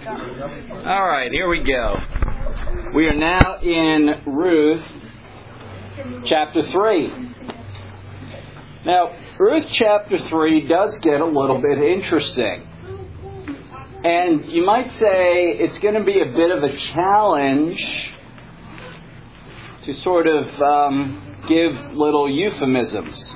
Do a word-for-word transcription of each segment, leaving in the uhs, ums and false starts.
All right, here we go. We are now in Ruth chapter three. Now, Ruth chapter three does get a little bit interesting. And you might say it's going to be a bit of a challenge to sort of um, give little euphemisms.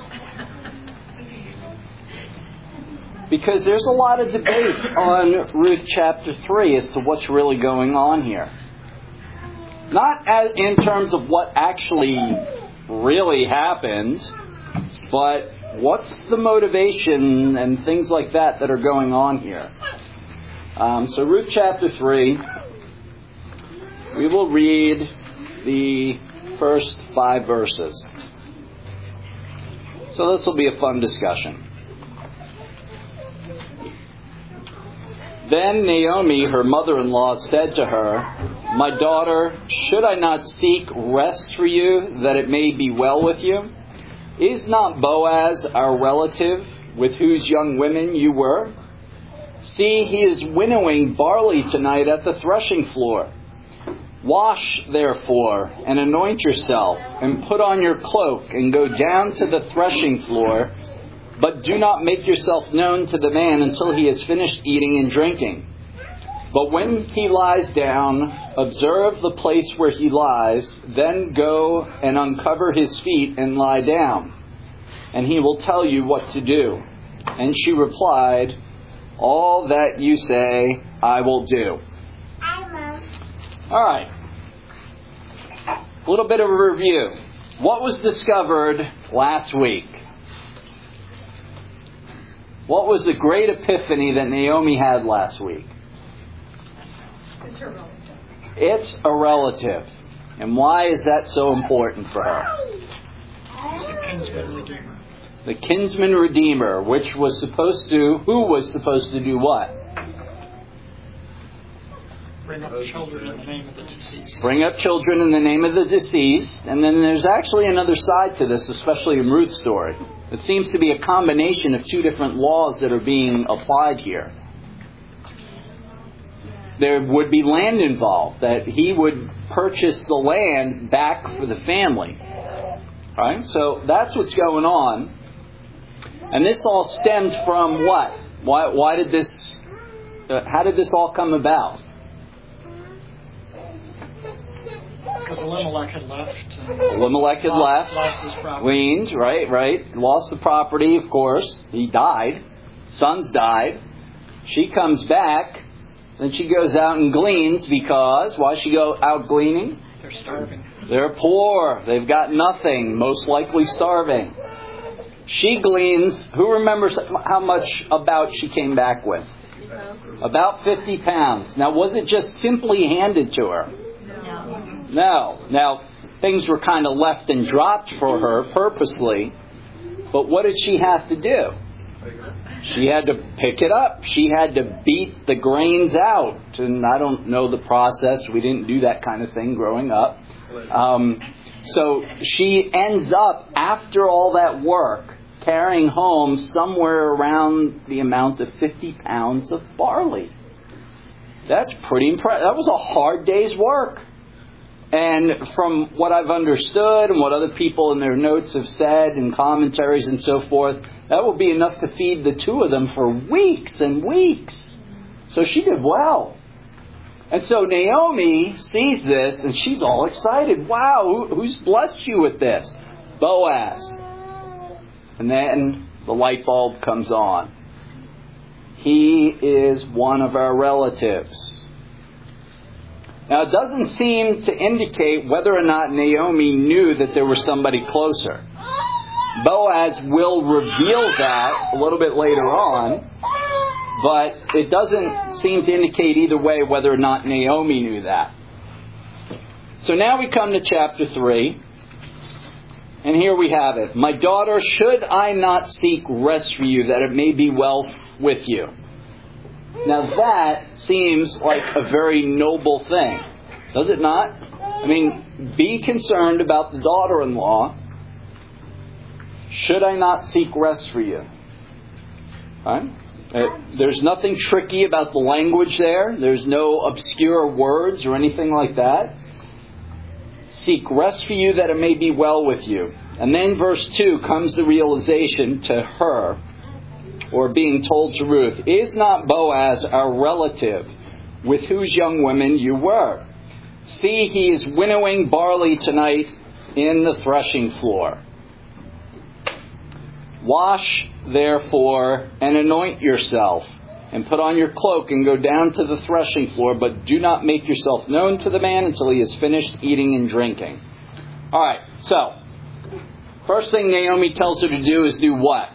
Because there's a lot of debate on Ruth chapter three as to what's really going on here. Not as in terms of what actually really happened, but what's the motivation and things like that that are going on here. Um, so Ruth chapter three, we will read the first five verses. So this will be a fun discussion. Then Naomi, her mother-in-law, said to her, "My daughter, should I not seek rest for you, that it may be well with you? Is not Boaz our relative, with whose young women you were? See, he is winnowing barley tonight at the threshing floor. Wash, therefore, and anoint yourself, and put on your cloak, and go down to the threshing floor. But do not make yourself known to the man until he has finished eating and drinking. But when he lies down, observe the place where he lies, then go and uncover his feet and lie down, and he will tell you what to do." And she replied, "All that you say, I will do." All right. A little bit of a review. What was discovered last week? What was the great epiphany that Naomi had last week? It's a relative. It's a relative. And why is that so important for her? The kinsman redeemer. The kinsman redeemer, which was supposed to, who was supposed to do what? Bring up children in the name of the deceased. Bring up children in the name of the deceased. And then there's actually another side to this, especially in Ruth's story. It seems to be a combination of two different laws that are being applied here. There would be land involved, that he would purchase the land back for the family. Right? So that's what's going on. And this all stems from what? Why, why did this, uh, how did this all come about? Because Elimelech had left. And Elimelech had lost, left. Lost his property. Weaned, right, right. Lost the property, of course. He died. Sons died. She comes back. Then she goes out and gleans because, why she go out gleaning? They're starving. They're poor. They've got nothing. Most likely starving. She gleans. Who remembers how much about she came back with? About fifty pounds. Now, was it just simply handed to her? No. Now, things were kind of left and dropped for her purposely. But what did she have to do? She had to pick it up. She had to beat the grains out. And I don't know the process. We didn't do that kind of thing growing up. Um, so she ends up, after all that work, carrying home somewhere around the amount of fifty pounds of barley. That's pretty impressive. That was a hard day's work. And from what I've understood and what other people in their notes have said and commentaries and so forth, that will be enough to feed the two of them for weeks and weeks. So she did well. And so Naomi sees this and she's all excited. Wow, who's blessed you with this? Boaz. And then the light bulb comes on. He is one of our relatives. Now, it doesn't seem to indicate whether or not Naomi knew that there was somebody closer. Boaz will reveal that a little bit later on, but it doesn't seem to indicate either way whether or not Naomi knew that. So now we come to chapter three, and here we have it. "My daughter, should I not seek rest for you, that it may be well with you?" Now that seems like a very noble thing, does it not? I mean, be concerned about the daughter-in-law. Should I not seek rest for you? Right? Uh, there's nothing tricky about the language there. There's no obscure words or anything like that. Seek rest for you that it may be well with you. And then verse two comes the realization to her, or being told to Ruth, is not Boaz our relative, with whose young women you were? See, he is winnowing barley tonight in the threshing floor. Wash, therefore, and anoint yourself, and put on your cloak and go down to the threshing floor, but do not make yourself known to the man until he has finished eating and drinking. All right, so, first thing Naomi tells her to do is do what?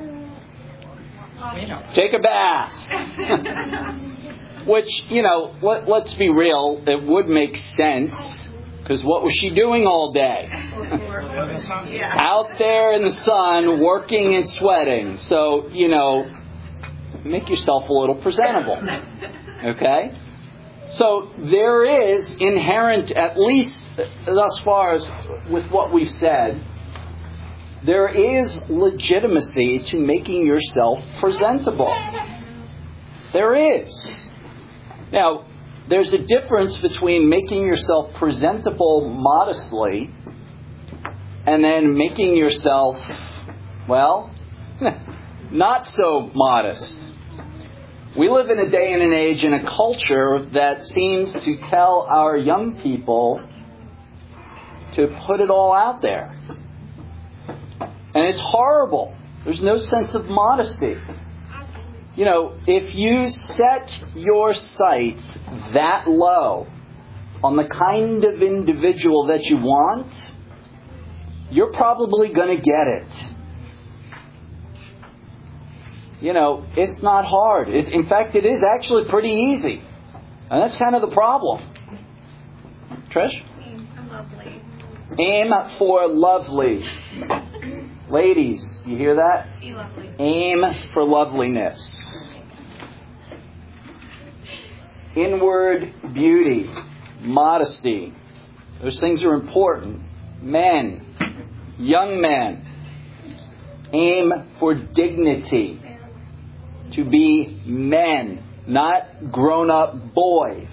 Take a bath. Which, you know, let, let's be real, it would make sense. Because what was she doing all day? Out there in the sun, working and sweating. So, you know, make yourself a little presentable. Okay? So there is inherent, at least thus far as with what we've said, there is legitimacy to making yourself presentable. There is. Now, there's a difference between making yourself presentable modestly and then making yourself, well, not so modest. We live in a day and an age and a culture that seems to tell our young people to put it all out there. And it's horrible. There's no sense of modesty. You know, if you set your sights that low on the kind of individual that you want, you're probably going to get it. You know, it's not hard. It's, in fact, it is actually pretty easy. And that's kind of the problem. Trish? Aim for lovely. Aim for lovely. Ladies, you hear that? Be lovely. Aim for loveliness. Inward beauty, modesty. Those things are important. Men, young men, aim for dignity. To be men, not grown-up boys.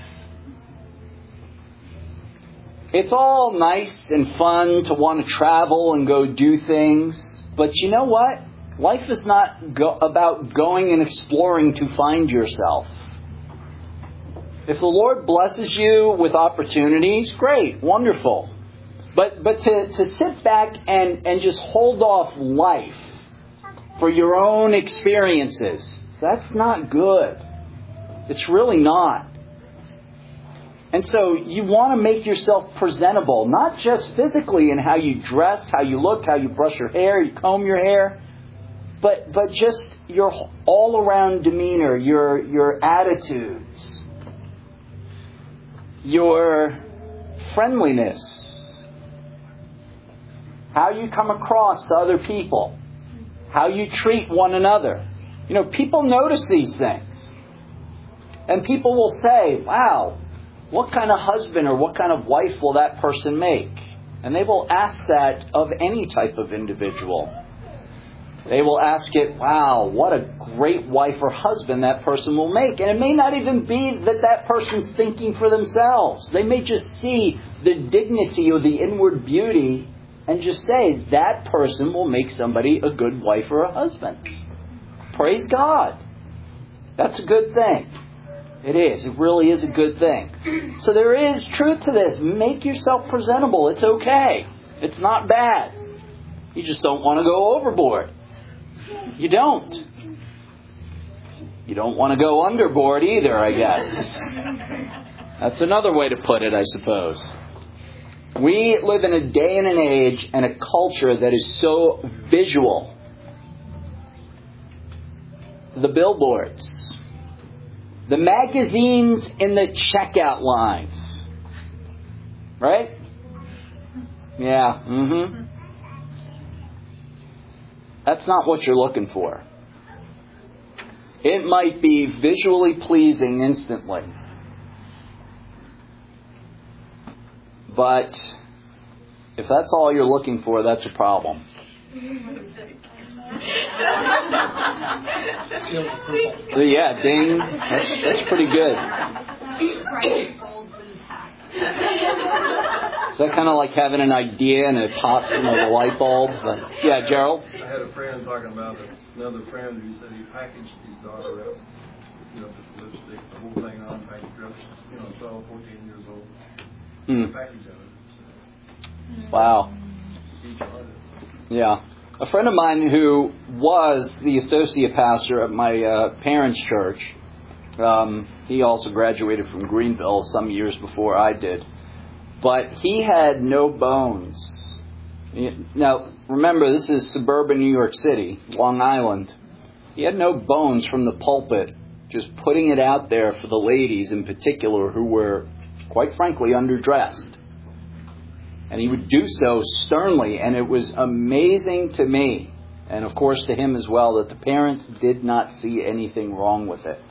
It's all nice and fun to want to travel and go do things. But you know what? Life is not go- about going and exploring to find yourself. If the Lord blesses you with opportunities, great, wonderful. But but to, to sit back and, and just hold off life for your own experiences, that's not good. It's really not. And so you want to make yourself presentable, not just physically in how you dress, how you look, how you brush your hair, you comb your hair, but but just your all-around demeanor, your your attitudes, your friendliness, how you come across to other people, how you treat one another. You know, people notice these things. And people will say, wow, what kind of husband or what kind of wife will that person make? And they will ask that of any type of individual. They will ask it, wow, what a great wife or husband that person will make. And it may not even be that that person's thinking for themselves. They may just see the dignity or the inward beauty and just say, that person will make somebody a good wife or a husband. Praise God. That's a good thing. It is. It really is a good thing. So there is truth to this. Make yourself presentable. It's okay. It's not bad. You just don't want to go overboard. You don't. You don't want to go underboard either, I guess. That's another way to put it, I suppose. We live in a day and an age and a culture that is so visual. The billboards. The magazines in the checkout lines. Right? Yeah. Mm-hmm. That's not what you're looking for. It might be visually pleasing instantly. But if that's all you're looking for, that's a problem. Seal of approval. Yeah, ding. That's, that's pretty good. Is that kind of like having an idea and it pops into the light bulb? But, yeah, Gerald? I had a friend talking about it. Another friend who said he packaged his daughter up, you know, with the lipstick, the whole thing on, packaged up, you know, twelve, fourteen years old. Mm. Package of it. So, wow. each artist. Yeah. A friend of mine who was the associate pastor at my uh, parents' church, um, he also graduated from Greenville some years before I did, but he had no bones. Now, remember, this is suburban New York City, Long Island. He had no bones from the pulpit, just putting it out there for the ladies in particular who were, quite frankly, underdressed. And he would do so sternly, and it was amazing to me, and of course to him as well, that the parents did not see anything wrong with it.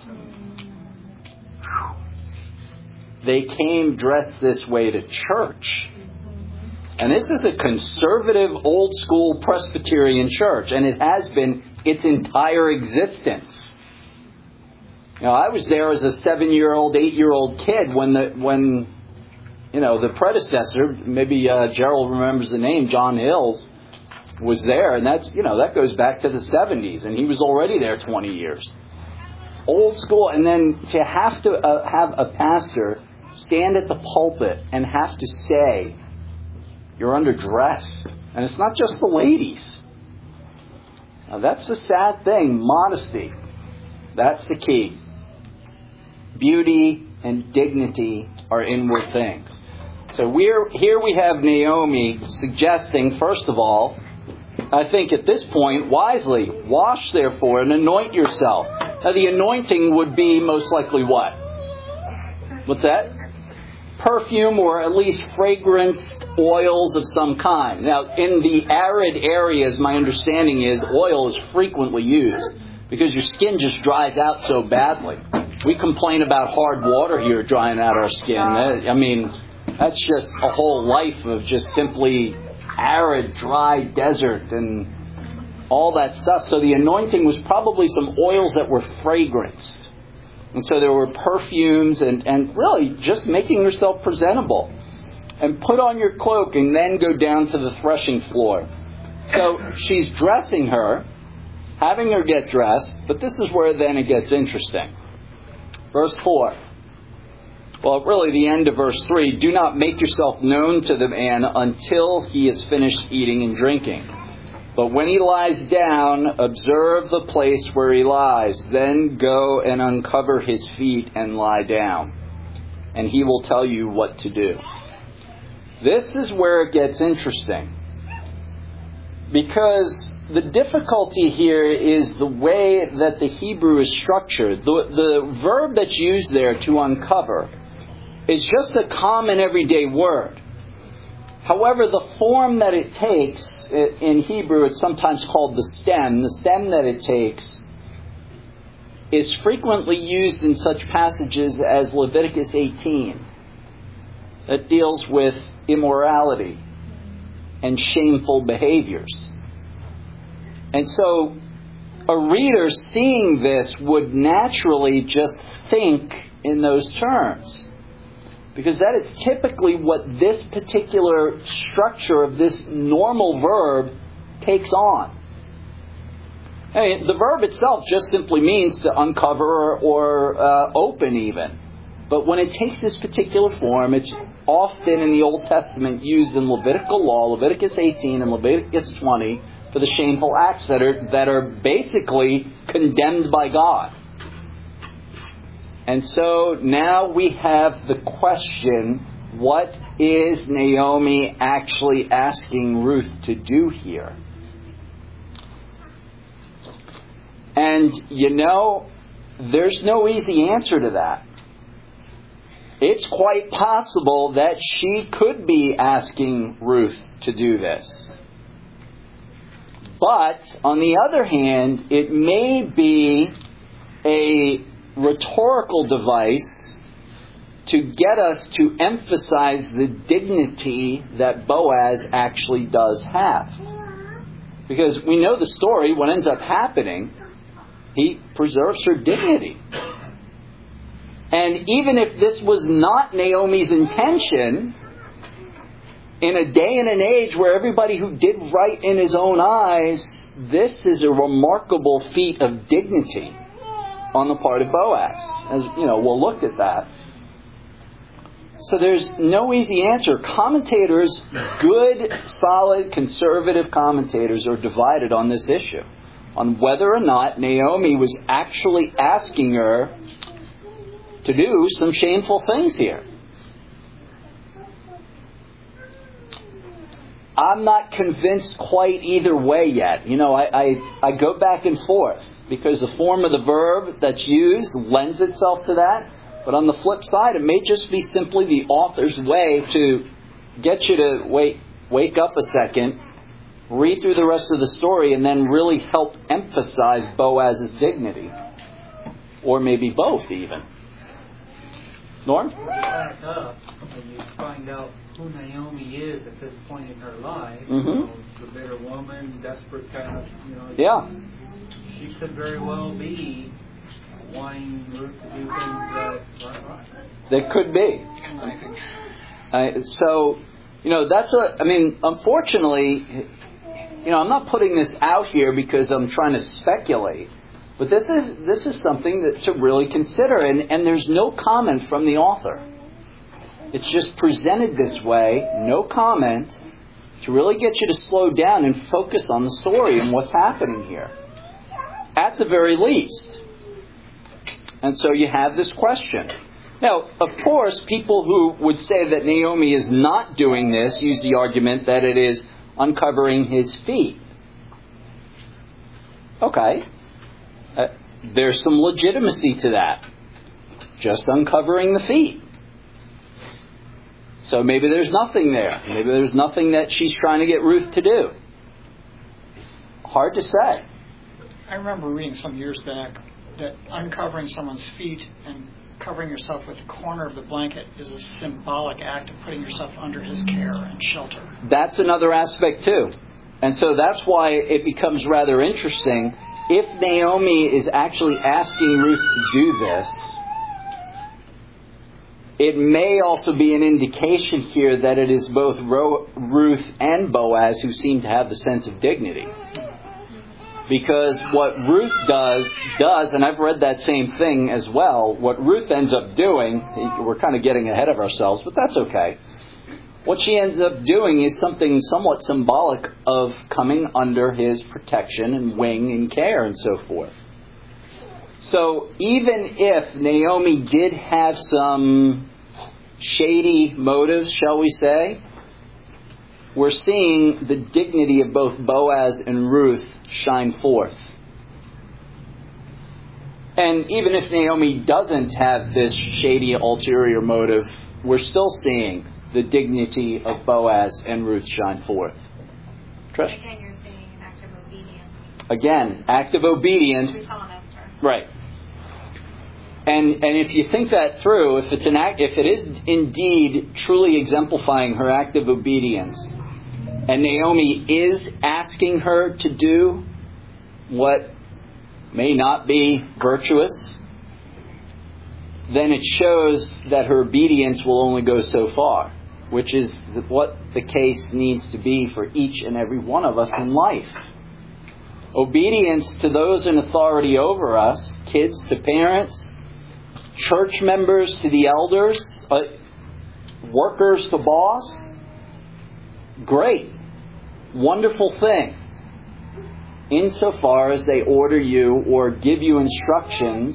They came dressed this way to church. And this is a conservative, old-school Presbyterian church, and it has been its entire existence. You know, I was there as a seven-year-old, eight-year-old kid when the when, you know, the predecessor, maybe uh, Gerald remembers the name, John Hills, was there, and that's, you know, that goes back to the seventies, and he was already there twenty years. Old school, and then to have to uh, have a pastor stand at the pulpit and have to say, you're underdressed. And it's not just the ladies. Now that's the sad thing. Modesty. That's the key. Beauty and dignity are inward things. So we're here we have Naomi suggesting, first of all, I think at this point, wisely, wash therefore and anoint yourself. Now the anointing would be most likely what? What's that? Perfume, or at least fragrant oils of some kind. Now, in the arid areas, my understanding is oil is frequently used because your skin just dries out so badly. We complain about hard water here drying out our skin. I mean, that's just a whole life of just simply arid, dry desert and all that stuff. So the anointing was probably some oils that were fragrant. And so there were perfumes and, and really just making yourself presentable. And put on your cloak and then go down to the threshing floor. So she's dressing her, having her get dressed, but this is where then it gets interesting. Verse four. Well, really the end of verse three. Do not make yourself known to the man until he is finished eating and drinking. But when he lies down, observe the place where he lies. Then go and uncover his feet and lie down. And he will tell you what to do. This is where it gets interesting. Because the difficulty here is the way that the Hebrew is structured. The, the verb that's used there, to uncover, is just a common everyday word. However, the form that it takes, in Hebrew it's sometimes called the stem. The stem that it takes is frequently used in such passages as Leviticus eighteen, that deals with immorality and shameful behaviors. And so a reader seeing this would naturally just think in those terms. Because that is typically what this particular structure of this normal verb takes on. I mean, the verb itself just simply means to uncover or, or uh, open even. But when it takes this particular form, it's often in the Old Testament used in Levitical law, Leviticus eighteen and Leviticus twenty, for the shameful acts that are that are basically condemned by God. And so now we have the question, what is Naomi actually asking Ruth to do here? And you know, there's no easy answer to that. It's quite possible that she could be asking Ruth to do this. But, on the other hand, it may be a rhetorical device to get us to emphasize the dignity that Boaz actually does have. Because we know the story, what ends up happening, he preserves her dignity. And even if this was not Naomi's intention, in a day and an age where everybody who did right in his own eyes, this is a remarkable feat of dignity on the part of Boaz. As you know, we'll look at that. So there's no easy answer. Commentators, good, solid, conservative commentators, are divided on this issue, on whether or not Naomi was actually asking her to do some shameful things here. I'm not convinced quite either way yet. You know, I, I, I go back and forth because the form of the verb that's used lends itself to that. But on the flip side, it may just be simply the author's way to get you to wait, wake up a second, read through the rest of the story, and then really help emphasize Boaz's dignity. Or maybe both, even. Norm? Back up, and you find out who Naomi is at this point in her life. Mm-hmm. You know, the bitter woman, desperate kind of, you know. Yeah. She could very well be wanting Ruth to do things that aren't right. There could be. Uh, so, you know, that's a, I mean, unfortunately, you know, I'm not putting this out here because I'm trying to speculate. But this is this is something that to really consider. And, and there's no comment from the author. It's just presented this way, no comment, to really get you to slow down and focus on the story and what's happening here. At the very least. And so you have this question. Now, of course, people who would say that Naomi is not doing this use the argument that it is uncovering his feet. Okay. Uh, there's some legitimacy to that. Just uncovering the feet. So maybe there's nothing there. Maybe there's nothing that she's trying to get Ruth to do. Hard to say. I remember reading some years back that uncovering someone's feet and covering yourself with the corner of the blanket is a symbolic act of putting yourself under his care and shelter. That's another aspect too. And so that's why it becomes rather interesting. If Naomi is actually asking Ruth to do this, it may also be an indication here that it is both Ro- Ruth and Boaz who seem to have the sense of dignity. Because what Ruth does, does, and I've read that same thing as well, what Ruth ends up doing, we're kind of getting ahead of ourselves, but that's okay. What she ends up doing is something somewhat symbolic of coming under his protection and wing and care and so forth. So even if Naomi did have some shady motives, shall we say, we're seeing the dignity of both Boaz and Ruth shine forth. And even if Naomi doesn't have this shady ulterior motive, we're still seeing the dignity of Boaz and Ruth shine forth. Trish? Again, you're saying an act of obedience. Again, act of obedience. Right. And and if you think that through, if it's an act, if it is indeed truly exemplifying her act of obedience, and Naomi is asking her to do what may not be virtuous, then it shows that her obedience will only go so far, which is what the case needs to be for each and every one of us in life. Obedience to those in authority over us, kids to parents, church members to the elders, uh, workers to boss. Great. Wonderful thing. Insofar as they order you or give you instructions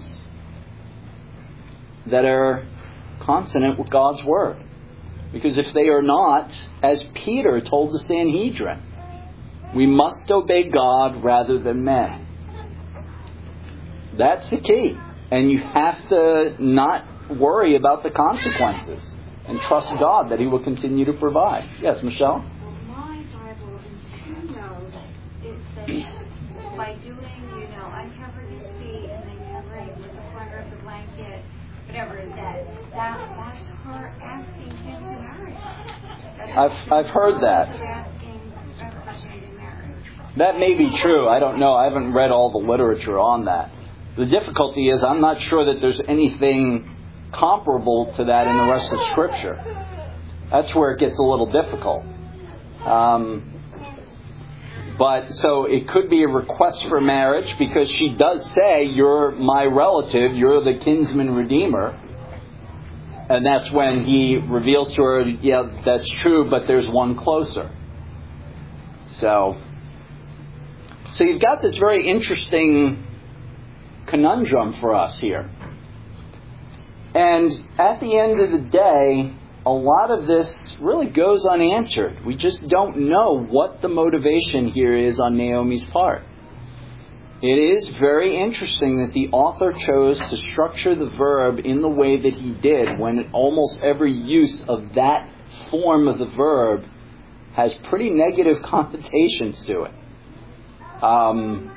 that are consonant with God's Word. Because if they are not, as Peter told the Sanhedrin, we must obey God rather than men. That's the key. And you have to not worry about the consequences and trust God that He will continue to provide. Yes, Michelle? My Bible in two notes, it says, by doing, you know, uncovering his feet and then covering with the corner of the blanket, whatever it says, that, that's her asking him to marry her. That's I've I've heard that. asking a person to marry. that may be true. I don't know. I haven't read all the literature on that. The difficulty is I'm not sure that there's anything comparable to that in the rest of Scripture. That's where it gets a little difficult. Um, but so it could be a request for marriage because she does say, you're my relative, you're the kinsman redeemer. And that's when he reveals to her, yeah, that's true, but there's one closer. So, so you've got this very interesting conundrum for us here. And at the end of the day, a lot of this really goes unanswered. We just don't know what the motivation here is on Naomi's part. It is very interesting that the author chose to structure the verb in the way that he did, when almost every use of that form of the verb has pretty negative connotations to it. Um,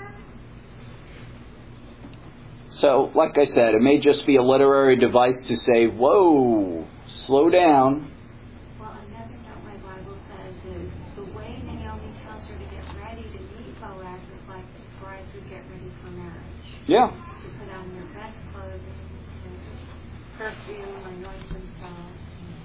so, like I said, it may just be a literary device to say, whoa, slow down. Well, another note my Bible says is the way Naomi tells her to get ready to meet Boaz is like brides would get ready for marriage. Yeah. To put on their best clothing, to perfume, anoint themselves.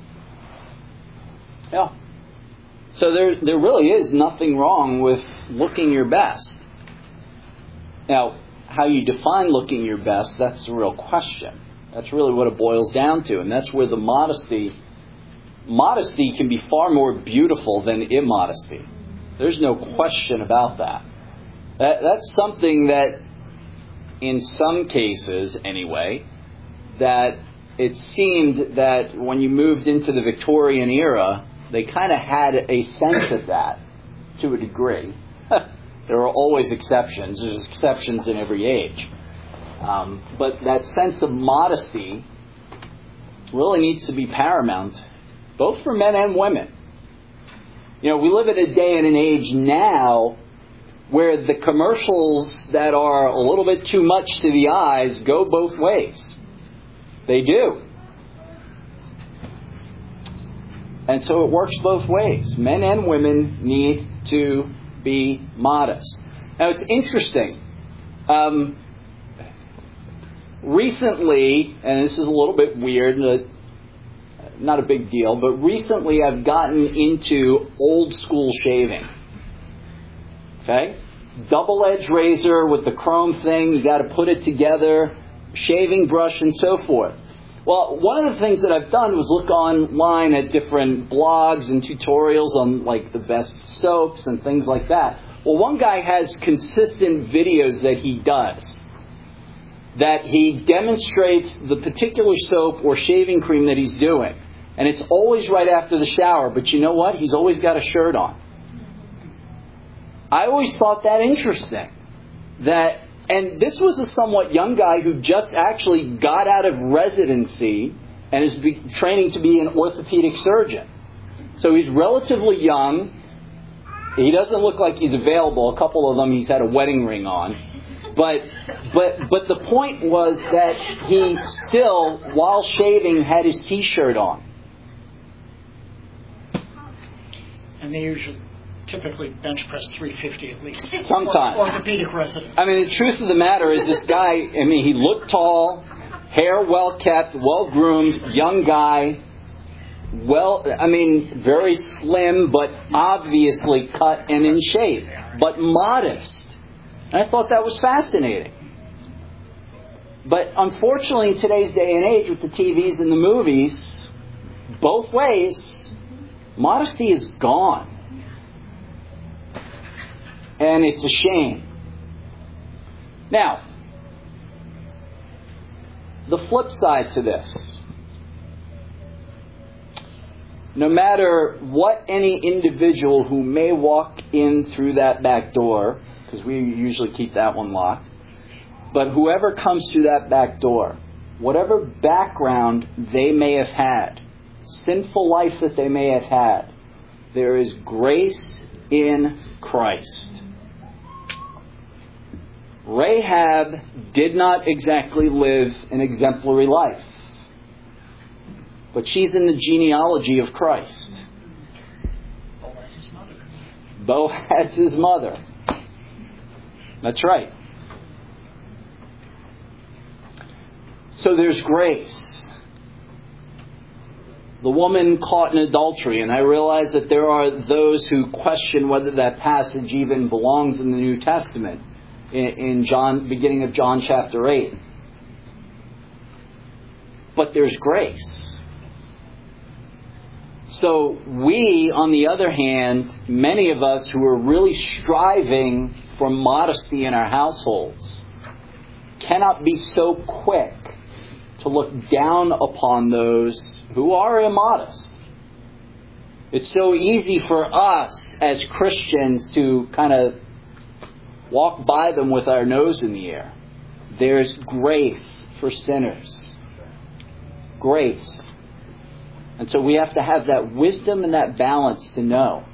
Yeah. So there, there really is nothing wrong with looking your best. Now, how you define looking your best, that's the real question. That's really what it boils down to. And that's where the modesty, modesty can be far more beautiful than immodesty. There's no question about that. that. That's something that, in some cases anyway, that it seemed that when you moved into the Victorian era, they kind of had a sense of that to a degree. There are always exceptions. There's exceptions in every age. Um, but that sense of modesty really needs to be paramount, both for men and women. You know, we live in a day and an age now where the commercials that are a little bit too much to the eyes go both ways. They do. And so it works both ways. Men and women need to be modest. Now, it's interesting. Um, recently, and this is a little bit weird, uh, not a big deal, but recently I've gotten into old school shaving. Okay? Double-edged razor with the chrome thing. You got to put it together. Shaving brush and so forth. Well, one of the things that I've done was look online at different blogs and tutorials on like the best soaps and things like that. Well, one guy has consistent videos that he does, that he demonstrates the particular soap or shaving cream that he's doing. And it's always right after the shower. But you know what? He's always got a shirt on. I always thought that interesting. That And this was a somewhat young guy who just actually got out of residency and is be, training to be an orthopedic surgeon. So he's relatively young. He doesn't look like he's available. A couple of them he's had a wedding ring on. But but but the point was that he still, while shaving, had his T-shirt on. And they usually typically bench press three fifty at least. Sometimes. Orthopedic residents. I mean, the truth of the matter is this guy, I mean, he looked tall, hair well kept, well groomed, young guy. Well, I mean, very slim, but obviously cut and in shape, but modest. And I thought that was fascinating. But unfortunately, in today's day and age, with the T Vs and the movies, both ways, modesty is gone. And it's a shame. Now, the flip side to this. No matter what any individual who may walk in through that back door, because we usually keep that one locked, but whoever comes through that back door, whatever background they may have had, sinful life that they may have had, there is grace in Christ. Rahab did not exactly live an exemplary life, but she's in the genealogy of Christ. Boaz's mother. That's right. So there's grace. The woman caught in adultery, and I realize that there are those who question whether that passage even belongs in the New Testament, in, in John, beginning of John chapter eight. But there's grace. So we, on the other hand, many of us who are really striving for modesty in our households, cannot be so quick to look down upon those who are immodest. It's so easy for us as Christians to kind of walk by them with our nose in the air. There's grace for sinners. Grace. And so we have to have that wisdom and that balance to know.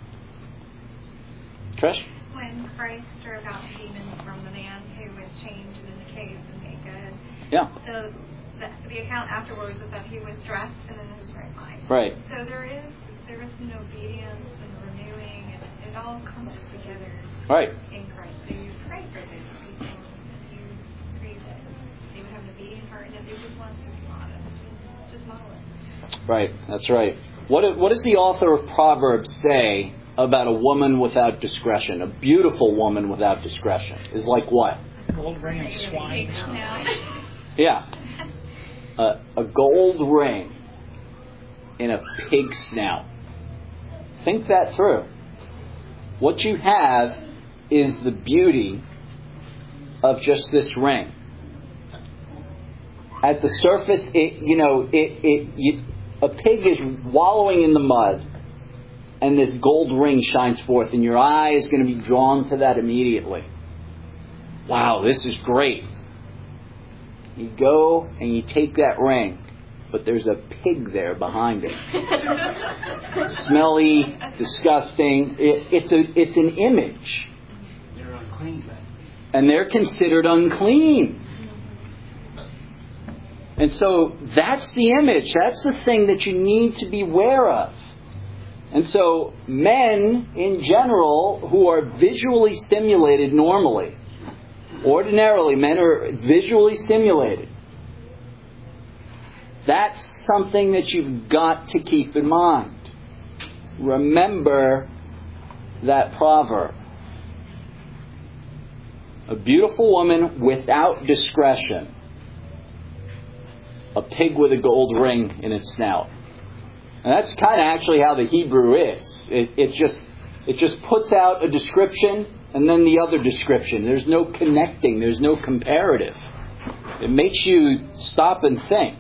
Trish? When Christ drove out demons from the man who was chained in the cave and made good, Yeah. so the, the account afterwards is that he was dressed and in his right mind. Right. So there is there is an obedience and renewing, and it all comes together Right. in Christ. So you pray for those people, and you pray that they would have an obedient heart, and that they would want to be honest. Just, just model it. Right. That's right. What what does the author of Proverbs say about a woman without discretion? A beautiful woman without discretion is like what? Gold ring and swine. Yeah. A, a gold ring in a pig snout. Think that through. What you have is the beauty of just this ring. At the surface, it you know, it it you, a pig is wallowing in the mud, and this gold ring shines forth, and your eye is going to be drawn to that immediately. Wow, this is great. You go and you take that ring, but there's a pig there behind it. Smelly, disgusting. It, it's a it's an image. They're unclean then. And they're considered unclean. And so that's the image. That's the thing that you need to be aware of. And so men in general who are visually stimulated normally, ordinarily men are visually stimulated. That's something that you've got to keep in mind. Remember that proverb. A beautiful woman without discretion. A pig with a gold ring in its snout. And that's kind of actually how the Hebrew is. It, it just it just puts out a description and then the other description. There's no connecting. There's no comparative. It makes you stop and think.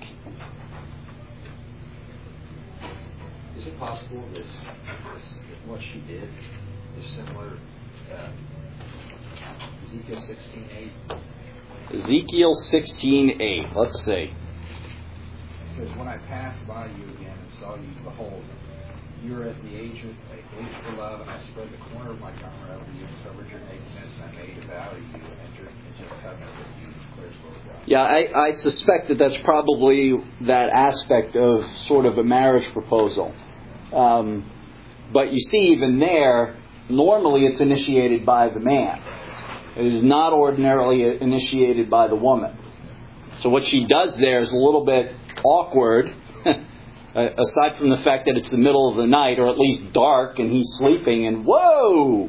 Is it possible this, this what she did is similar uh, Ezekiel sixteen eight? Ezekiel sixteen eight. Let's see. It says, "When I passed by you again and saw you, behold, you are at the age of age for love, and I spread the corner of my garment over you and covered your nakedness, and I made a vow to you and entered into a covenant with you, declares the Lord God." Yeah, I, I suspect that that's probably that aspect of sort of a marriage proposal. Um, but you see, even there, normally it's initiated by the man. It is not ordinarily initiated by the woman. So what she does there is a little bit awkward, aside from the fact that it's the middle of the night, or at least dark, and he's sleeping, and whoa!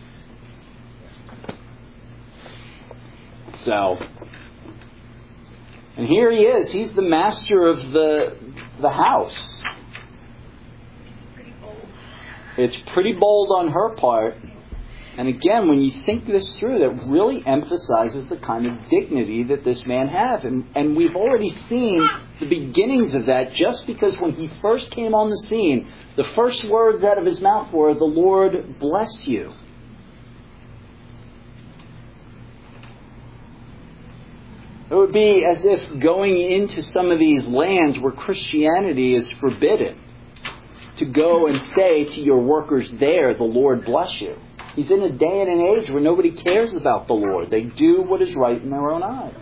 So, and here he is. He's the master of the the house. Pretty bold. It's pretty bold on her part. And again, when you think this through, that really emphasizes the kind of dignity that this man has. And, and we've already seen the beginnings of that, just because when he first came on the scene, the first words out of his mouth were, "The Lord bless you." It would be as if going into some of these lands where Christianity is forbidden, to go and say to your workers there, "The Lord bless you." He's in a day and an age where nobody cares about the Lord. They do what is right in their own eyes.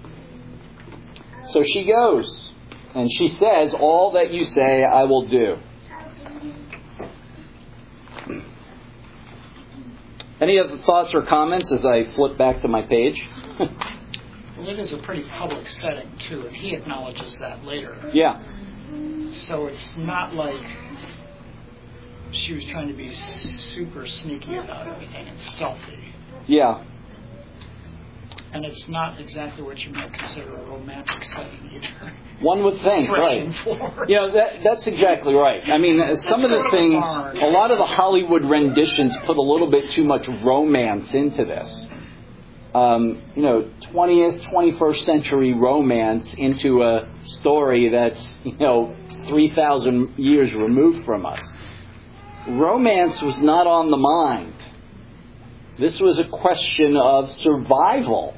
So she goes, and she says, "All that you say, I will do." Any other thoughts or comments as I flip back to my page? Well, it is a pretty public setting, too, and he acknowledges that later. Yeah. So it's not like she was trying to be super sneaky about everything and stealthy. Yeah. And it's not exactly what you might consider a romantic setting either. One would think, right. Floor. You know, that, that's exactly right. I mean, some of the things, a lot of the Hollywood renditions put a little bit too much romance into this. Um, you know, twentieth, twenty-first century romance into a story that's, you know, three thousand years removed from us. Romance was not on the mind. This was a question of survival.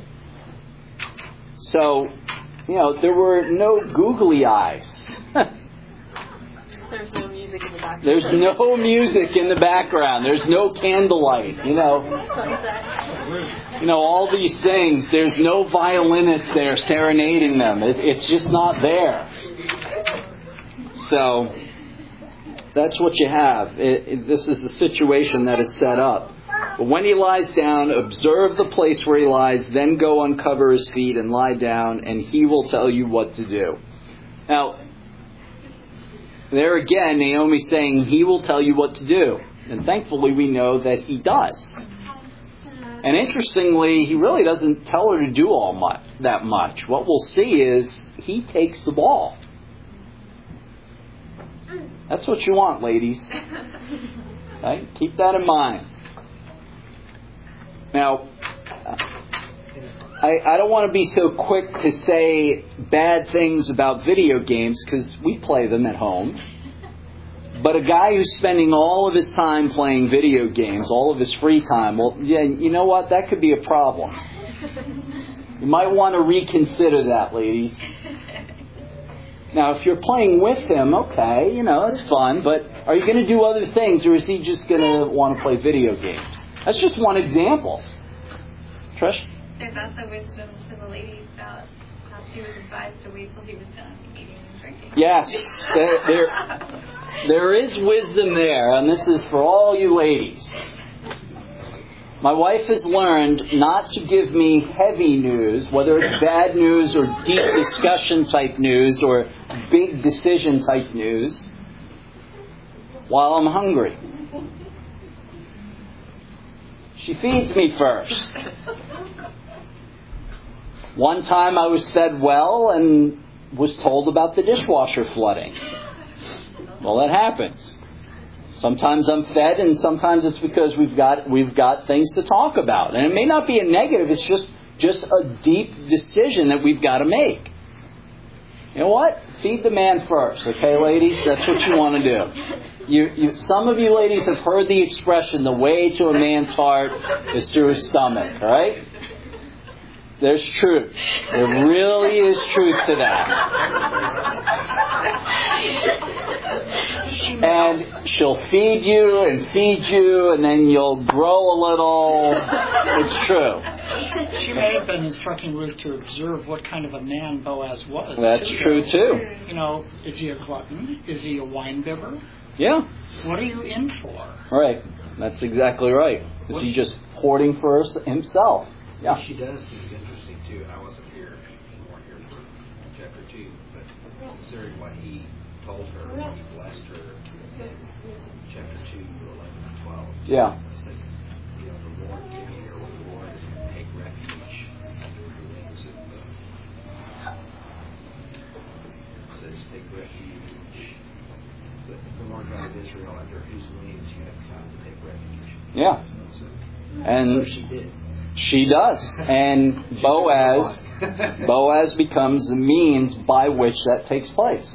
So, you know, there were no googly eyes. There's no music in the background. There's no music in the background. There's no candlelight, you know. You know, all these things. There's no violinist there serenading them. It, it's just not there. So, that's what you have. It, it, this is the situation that is set up. But when he lies down, observe the place where he lies, then go uncover his feet and lie down, and he will tell you what to do. Now, there again, Naomi's saying he will tell you what to do. And thankfully we know that he does. And interestingly, he really doesn't tell her to do all much, that much. What we'll see is he takes the ball. That's what you want, ladies. Right? Keep that in mind. Now, I, I don't want to be so quick to say bad things about video games because we play them at home. But a guy who's spending all of his time playing video games, all of his free time, well, yeah, you know what? That could be a problem. You might want to reconsider that, ladies. Now, if you're playing with him, okay, you know, that's fun. But are you going to do other things, or is he just going to want to play video games? That's just one example. Trish? There's also wisdom to the lady about how she was advised to wait till he was done eating and drinking. Yes, there, there, there is wisdom there, and this is for all you ladies. My wife has learned not to give me heavy news, whether it's bad news or deep discussion type news or big decision type news, while I'm hungry. She feeds me first. One time I was fed well and was told about the dishwasher flooding. Well, that happens. Sometimes I'm fed, and sometimes it's because we've got we've got things to talk about. And it may not be a negative, it's just, just a deep decision that we've got to make. You know what? Feed the man first, okay, ladies? That's what you want to do. You, you, some of you ladies have heard the expression, the way to a man's heart is through his stomach, all right? There's truth. There really is truth to that. And she'll feed you and feed you, and then you'll grow a little. It's true. She may have been instructing Ruth to observe what kind of a man Boaz was. That's too. true, too. You know, is he a glutton? Is he a wine bibber? Yeah. What are you in for? Right. That's exactly right. Is what? He just hoarding for himself? Yeah. What she does seems interesting, too, and I wasn't here, you weren't here for chapter two, but considering what he told her when he blessed her in chapter two, eleven and twelve. Yeah. He said, you know, the Lord give me here with the Lord is going to take refuge under the wings of the... It says, take refuge. The, the Lord God of Israel, under whose wings you have come to take refuge. Yeah. So, and so she did. She does. And Boaz Boaz becomes the means by which that takes place.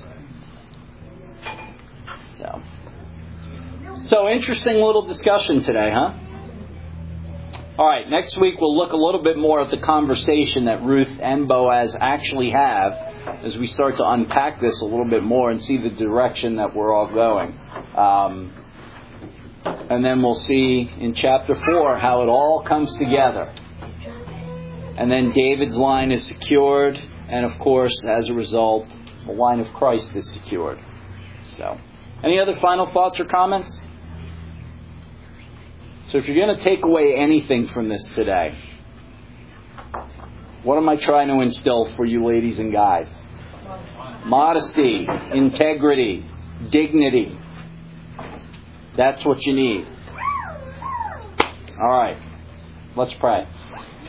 So, so interesting little discussion today, huh? All right, next week we'll look a little bit more at the conversation that Ruth and Boaz actually have as we start to unpack this a little bit more and see the direction that we're all going. Um, and then we'll see in chapter four how it all comes together. And then David's line is secured, and of course, as a result, the line of Christ is secured. So, any other final thoughts or comments? So if you're going to take away anything from this today, what am I trying to instill for you ladies and guys? Modesty, integrity, dignity. That's what you need. All right. Let's pray.